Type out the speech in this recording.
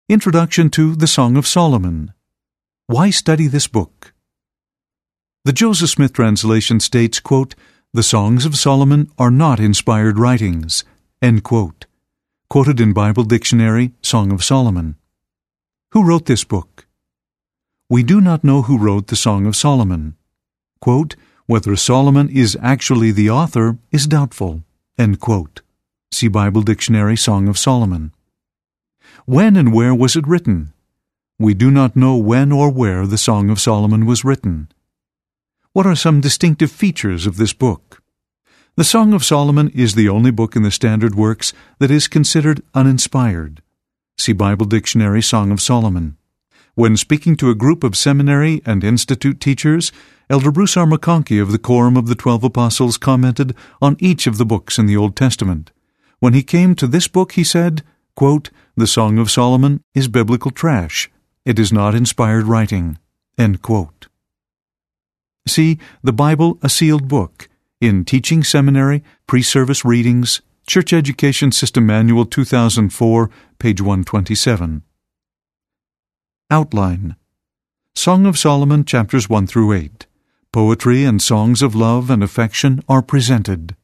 Introduction to the Song of Solomon. Why study this book? The Joseph Smith translation states, quote, "The Songs of Solomon are not inspired writings," end quote. Quoted in Bible Dictionary, Song of Solomon. Who wrote this book? We do not know who wrote the Song of Solomon. Quote, "Whether Solomon is actually the author is doubtful," end quote. See Bible Dictionary, Song of Solomon. When and where was it written? We do not know when or where the Song of Solomon was written. What are some distinctive features of this book? The Song of Solomon is the only book in the standard works that is considered uninspired. See Bible Dictionary, Song of Solomon. When speaking to a group of seminary and institute teachers, Elder Bruce R. McConkie of the Quorum of the 12 Apostles commented on each of the books in the Old Testament. When he came to this book, he said, quote, "The Song of Solomon is biblical trash. It is not inspired writing," end quote. See The Bible, a Sealed Book in Teaching Seminary, Pre-Service Readings, Church Education System Manual 2004, page 127. Outline. Song of Solomon, chapters 1 through 8. Poetry and songs of love and affection are presented.